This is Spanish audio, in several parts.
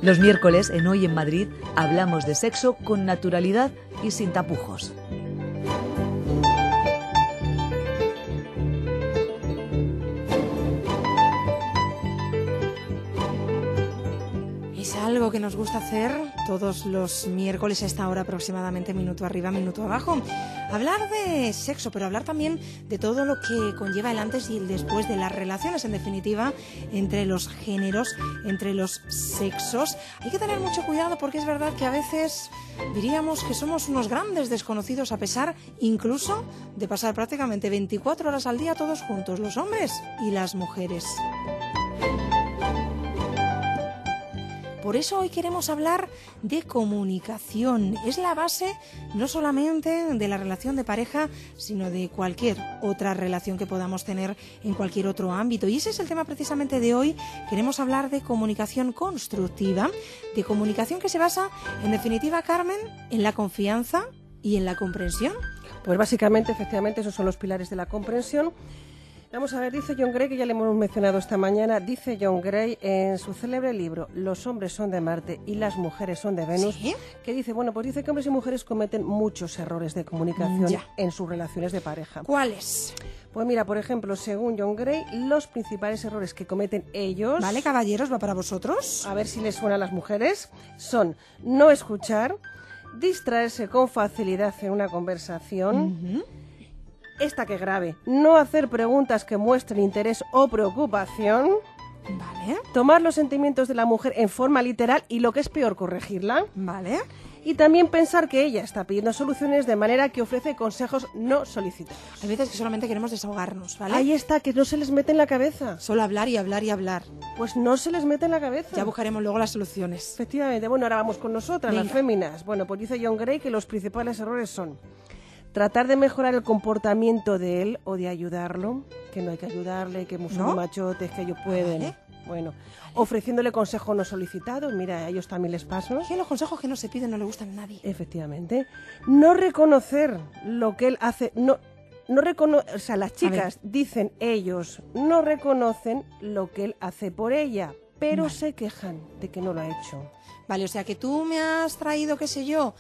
Los miércoles, en Hoy en Madrid, hablamos de sexo con naturalidad y sin tapujos. Es algo que nos gusta hacer todos los miércoles a esta hora, aproximadamente minuto arriba, minuto abajo. Hablar de sexo, pero hablar también de todo lo que conlleva el antes y el después de las relaciones, en definitiva, entre los géneros, entre los sexos. Hay que tener mucho cuidado porque es verdad que a veces diríamos que somos unos grandes desconocidos, a pesar incluso de pasar prácticamente 24 horas al día todos juntos, los hombres y las mujeres. Por eso hoy queremos hablar de comunicación. Es la base no solamente de la relación de pareja, sino de cualquier otra relación que podamos tener en cualquier otro ámbito. Y ese es el tema precisamente de hoy. Queremos hablar de comunicación constructiva, de comunicación que se basa, en definitiva, Carmen, en la confianza y en la comprensión. Pues básicamente, efectivamente, esos son los pilares de la comprensión. Vamos a ver, dice John Gray, que ya le hemos mencionado esta mañana, dice John Gray en su célebre libro Los hombres son de Marte y las mujeres son de Venus, ¿Sí? que dice, bueno, pues dice que hombres y mujeres cometen muchos errores de comunicación en sus relaciones de pareja. ¿Cuáles? Pues mira, por ejemplo, según John Gray, los principales errores que cometen ellos... Vale, caballeros, ¿va para vosotros? A ver si les suena a las mujeres. Son no escuchar, distraerse con facilidad en una conversación... Esta que grave, no hacer preguntas que muestren interés o preocupación, Vale, tomar los sentimientos de la mujer en forma literal y, lo que es peor, corregirla, vale. y también pensar que ella está pidiendo soluciones de manera que ofrece consejos no solicitados. Hay veces que solamente queremos desahogarnos, ¿vale? Ahí está, que no se les mete en la cabeza. Solo hablar y hablar y hablar. Pues no se les mete en la cabeza. Ya buscaremos luego las soluciones. Efectivamente. Bueno, ahora vamos con nosotras, Venga. las féminas. Bueno, pues dice John Gray que los principales errores son tratar de mejorar el comportamiento de él o de ayudarlo, que no hay que ayudarle, que son ¿No? machotes, que ellos pueden. Vale. Bueno, ofreciéndole consejos no solicitados, mira, a ellos también les paso. Que los consejos que no se piden no le gustan a nadie. Efectivamente. No reconocer lo que él hace, o sea, las chicas dicen ellos, no reconocen lo que él hace por ella, pero se quejan de que no lo ha hecho. Vale, o sea que tú me has traído, qué sé yo,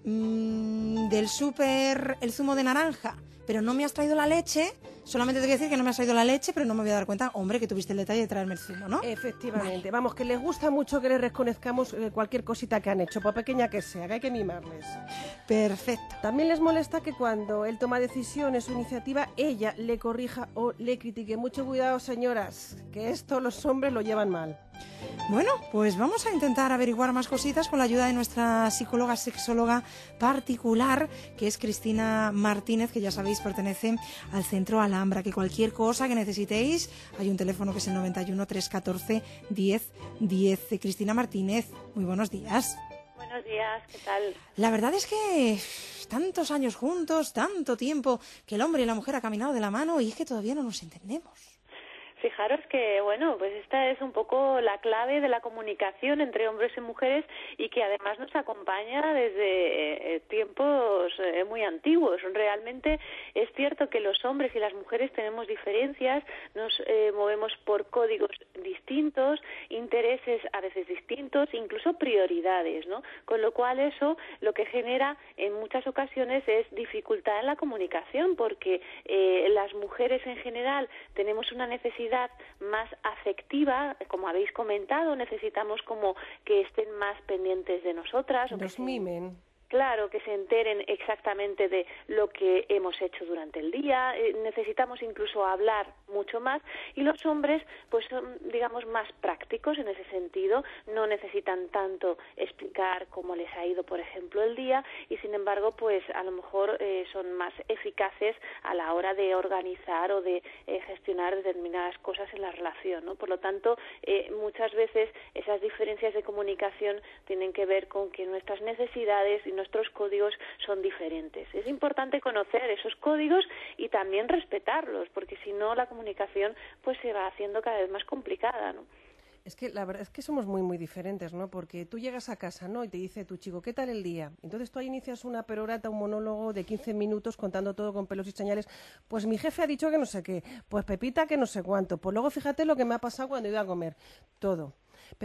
del súper el zumo de naranja, pero no me has traído la leche. Solamente te quiero decir que no me has traído la leche, pero no me voy a dar cuenta, hombre, que tuviste el detalle de traerme el zumo, ¿no? Efectivamente. Vamos, que les gusta mucho que les reconozcamos cualquier cosita que han hecho, por pequeña que sea, que hay que mimarles. Perfecto. También les molesta que cuando él toma decisiones o iniciativa, ella le corrija o le critique. Mucho cuidado, señoras, que esto los hombres lo llevan mal. Bueno, pues vamos a intentar averiguar más cositas con la ayuda de nuestra psicóloga sexóloga particular, que es Cristina Martínez, que ya sabéis pertenece al Centro Alhambra. Que cualquier cosa que necesitéis, hay un teléfono que es el 91 314 10 10. Cristina Martínez, muy buenos días. Buenos días, ¿qué tal? La verdad es que tantos años juntos, tanto tiempo que el hombre y la mujer han caminado de la mano y es que todavía no nos entendemos. Fijaros que, bueno, pues esta es un poco la clave de la comunicación entre hombres y mujeres y que además nos acompaña desde tiempos muy antiguos. Realmente es cierto que los hombres y las mujeres tenemos diferencias, nos movemos por códigos distintos, intereses a veces distintos, incluso prioridades, ¿no? Con lo cual eso lo que genera en muchas ocasiones es dificultad en la comunicación, porque las mujeres en general tenemos una necesidad más afectiva, como habéis comentado, necesitamos como que estén más pendientes de nosotras. Nos mimen. Claro, que se enteren exactamente de lo que hemos hecho durante el día, necesitamos incluso hablar mucho más, y los hombres pues son, digamos, más prácticos en ese sentido, no necesitan tanto explicar cómo les ha ido, por ejemplo, el día, y sin embargo pues a lo mejor son más eficaces a la hora de organizar o de gestionar determinadas cosas en la relación, ¿no? Por lo tanto, muchas veces esas diferencias de comunicación tienen que ver con que nuestras necesidades y nuestros códigos son diferentes. Es importante conocer esos códigos y también respetarlos, porque si no la comunicación pues se va haciendo cada vez más complicada, ¿no? Es que la verdad es que somos muy, muy diferentes, ¿no? Porque tú llegas a casa, ¿no? Y te dice tu chico, ¿qué tal el día? Entonces tú ahí inicias una perorata, un monólogo de 15 minutos contando todo con pelos y señales. Pues mi jefe ha dicho que no sé qué, pues Pepita que no sé cuánto. Pues luego fíjate lo que me ha pasado cuando iba a comer. Todo. Pero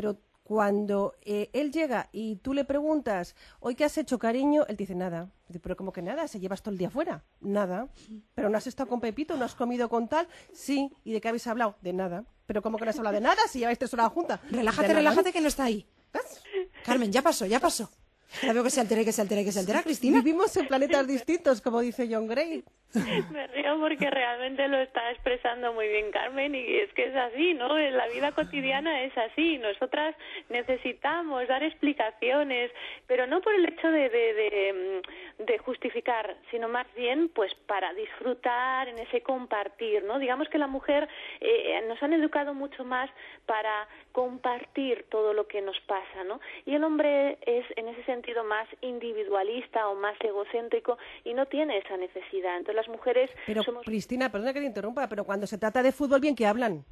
Cuando él llega y tú le preguntas, ¿hoy qué has hecho, cariño? Él te dice, nada. Dice, pero ¿cómo que nada? ¿Se llevas todo el día fuera? Nada. ¿Pero no has estado con Pepito? ¿No has comido con tal? Sí. ¿Y de qué habéis hablado? De nada. ¿Pero cómo que no has hablado de nada si lleváis 3 horas juntas? Relájate, relájate, que no está ahí. ¿Ves? Carmen, ya pasó, ya pasó. Ya veo que se altera, Cristina. Vivimos en planetas distintos, como dice John Gray. Me río porque realmente lo está expresando muy bien Carmen, y es que es así, ¿no? En la vida cotidiana es así. Nosotras necesitamos dar explicaciones, pero no por el hecho de justificar, sino más bien pues para disfrutar en ese compartir, ¿no? Digamos que la mujer nos han educado mucho más para compartir todo lo que nos pasa, ¿no? Y el hombre es en ese sentido más individualista o más egocéntrico y no tiene esa necesidad. Entonces las mujeres Pero, somos... Cristina, perdona que te interrumpa, pero cuando se trata de fútbol, bien que hablan.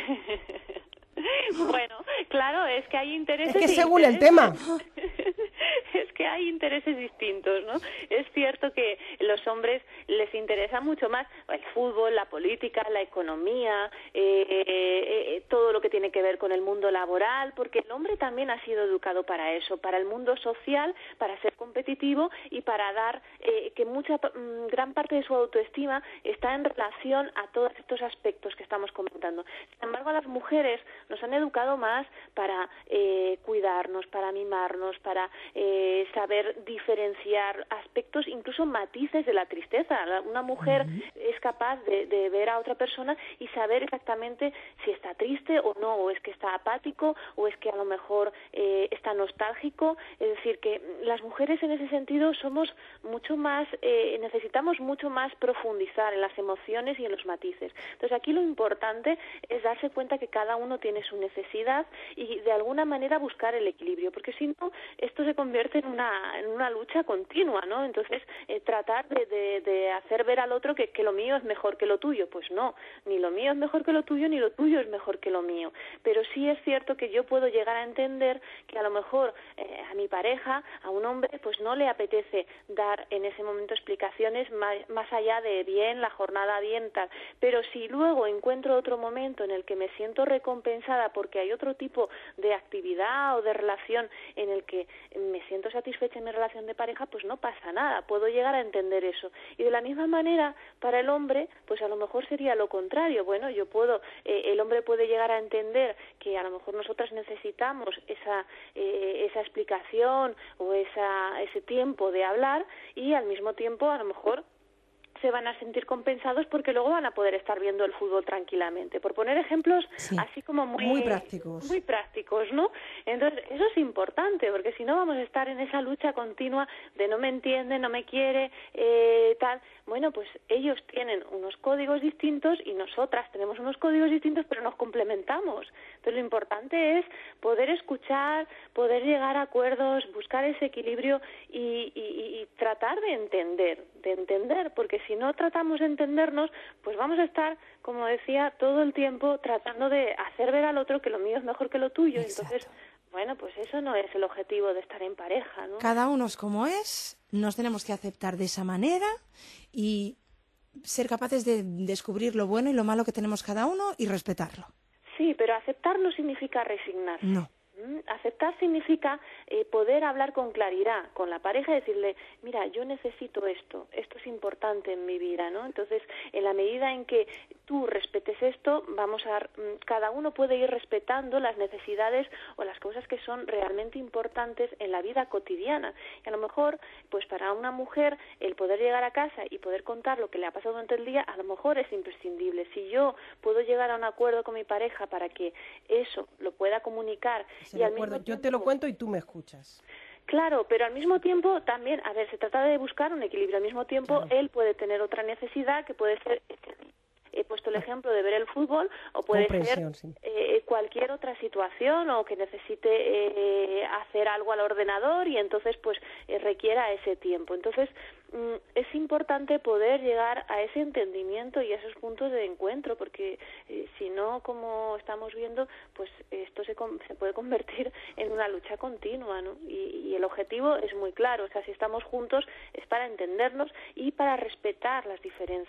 Bueno, claro, es que hay intereses... Es que según el tema. Es que hay intereses distintos, ¿no? Es cierto que los hombres les interesa mucho más el fútbol, la política, la economía, todo lo que tiene que ver con el mundo laboral, porque el hombre también ha sido educado para eso, para el mundo social, para ser competitivo y para dar que gran parte de su autoestima está en relación a todos estos aspectos que estamos comentando. Sin embargo, a las mujeres nos han educado más para cuidarnos, para mimarnos, para saber diferenciar aspectos, incluso matices de la tristeza. Una mujer es capaz de ver a otra persona y saber exactamente si está triste o no, o es que está apático, o es que a lo mejor está nostálgico. Es decir, que las mujeres en ese sentido somos mucho más, necesitamos mucho más profundizar en las emociones y en los matices. Entonces aquí lo importante es darse cuenta que cada uno tiene su necesidad y de alguna manera buscar el equilibrio, porque si no, esto se convierte en una lucha continua, ¿no? Entonces, tratar de hacer ver al otro que lo mío es mejor que lo tuyo, pues no, ni lo mío es mejor que lo tuyo, ni lo tuyo es mejor que lo mío. Pero sí es cierto que yo puedo llegar a entender que a lo mejor a mi pareja, a un hombre, pues no le apetece dar en ese momento explicaciones más allá de bien, la jornada bien, tal. Pero si luego encuentro otro momento en el que me siento recompensada porque hay otro tipo de actividad o de relación en el que me siento satisfecha en mi relación de pareja, pues no pasa nada, puedo llegar a entender eso. Y de la misma manera, para el hombre, pues a lo mejor sería lo contrario. Bueno, el hombre puede llegar a entender que a lo mejor nosotras necesitamos esa explicación o ese tiempo de hablar, y al mismo tiempo a lo mejor se van a sentir compensados porque luego van a poder estar viendo el fútbol tranquilamente. Por poner ejemplos así como muy prácticos, ¿no? Entonces, eso es importante, porque si no vamos a estar en esa lucha continua de no me entiende, no me quiere, tal. Bueno, pues ellos tienen unos códigos distintos y nosotras tenemos unos códigos distintos, pero nos complementamos. Entonces, lo importante es poder escuchar, poder llegar a acuerdos, buscar ese equilibrio y tratar de entender, porque si no tratamos de entendernos, pues vamos a estar, como decía, todo el tiempo tratando de hacer ver al otro que lo mío es mejor que lo tuyo. Exacto. Entonces, bueno, pues eso no es el objetivo de estar en pareja, ¿no? Cada uno es como es, nos tenemos que aceptar de esa manera y ser capaces de descubrir lo bueno y lo malo que tenemos cada uno y respetarlo. Sí, pero aceptar no significa resignarse. No. Aceptar significa poder hablar con claridad con la pareja y decirle, mira, yo necesito esto es importante en mi vida, ¿no? Entonces, en la medida en que tú respetes esto, cada uno puede ir respetando las necesidades o las cosas que son realmente importantes en la vida cotidiana. Y a lo mejor, pues para una mujer, el poder llegar a casa y poder contar lo que le ha pasado durante el día, a lo mejor es imprescindible. Si yo puedo llegar a un acuerdo con mi pareja para que eso lo pueda comunicar, y al mismo tiempo, yo te lo cuento y tú me escuchas. Claro, pero al mismo tiempo también, se trata de buscar un equilibrio. Al mismo tiempo, claro, él puede tener otra necesidad que puede ser, he puesto el ejemplo de ver el fútbol, o puede ser cualquier otra situación, o que necesite hacer algo al ordenador y entonces pues requiera ese tiempo. Entonces, es importante poder llegar a ese entendimiento y a esos puntos de encuentro, porque si no, como estamos viendo, pues esto se puede convertir en una lucha continua, ¿no? Y el objetivo es muy claro, o sea, si estamos juntos es para entendernos y para respetar las diferencias.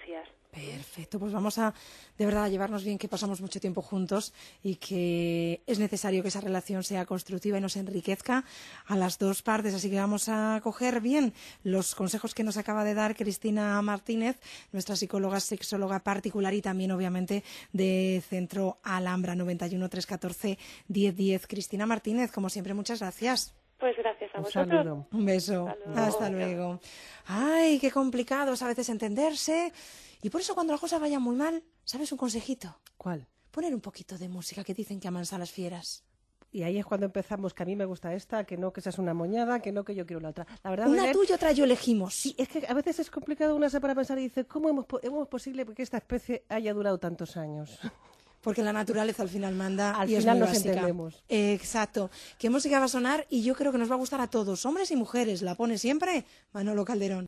Perfecto, pues vamos a, de verdad, a llevarnos bien, que pasamos mucho tiempo juntos y que es necesario que esa relación sea constructiva y nos enriquezca a las dos partes. Así que vamos a coger bien los consejos que nos acaba de dar Cristina Martínez, nuestra psicóloga, sexóloga particular y también, obviamente, de Centro Alhambra, 91 314 1010. Cristina Martínez, como siempre, muchas gracias. Pues gracias a Un vosotros. saludo. Un beso. Hasta luego. Ay, qué complicado es a veces entenderse. Y por eso cuando las cosas vayan muy mal, ¿sabes un consejito? ¿Cuál? Poner un poquito de música, que dicen que amansa a las fieras. Y ahí es cuando empezamos, que a mí me gusta esta, que no, que esa es una moñada, que no, que yo quiero la otra. La verdad, Una Belén, tuya, otra yo elegimos. sí, es que a veces es complicado una se para pensar y dice, ¿cómo hemos posible que esta especie haya durado tantos años? Porque la naturaleza al final manda Al y es final muy nos básica. entendemos. Exacto. ¿Qué música va a sonar? Y yo creo que nos va a gustar a todos, hombres y mujeres. La pone siempre Manolo Calderón.